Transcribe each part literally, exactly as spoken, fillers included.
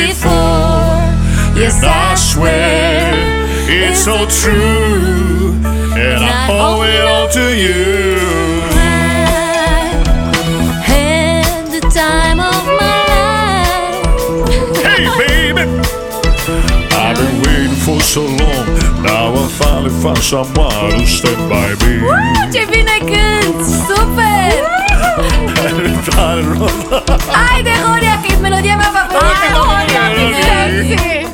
before. Yes, I swear it's so true, and I owe it all to you. I had the time of my life. Hey, baby, I've been waiting for so long. Now I finally found someone who stand by me. Woo, ce bine cânti, super! Haide, Horia, că e melodia mea favorită. Horia, bine!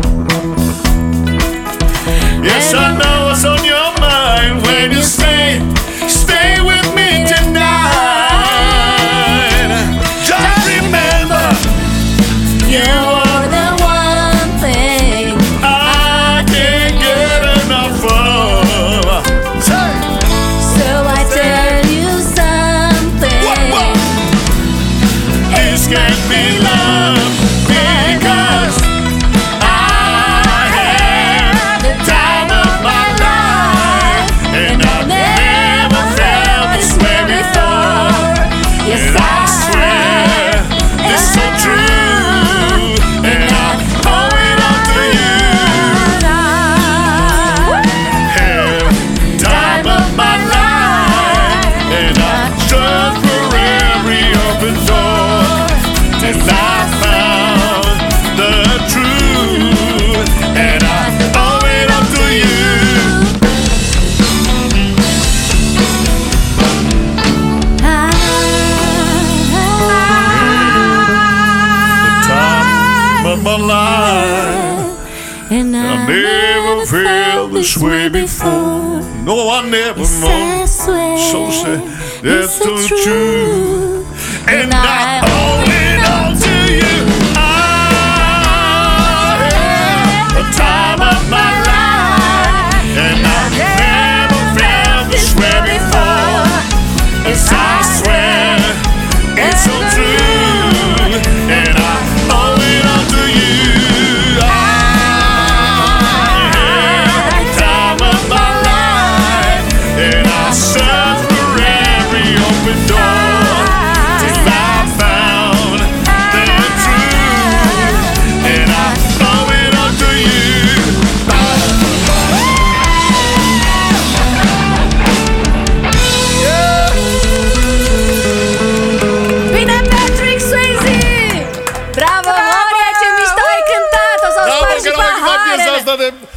Yes, I know what's on your mind when you stay, stay with me tonight. Just remember, You are the one thing I can't get enough of. Say, So I tell you something. what, what? This can't be love because I had the time of my life, and I've never felt this way before. Yes, And I swear it's so true, and I owe it all to you. Hell, time of my life, and I stood for every open door, and I found the truth, and I owe it all to you. Time of my life. And I I never felt this way before. No, I never Yes, know. I swear So sad, it's that's so so true. And I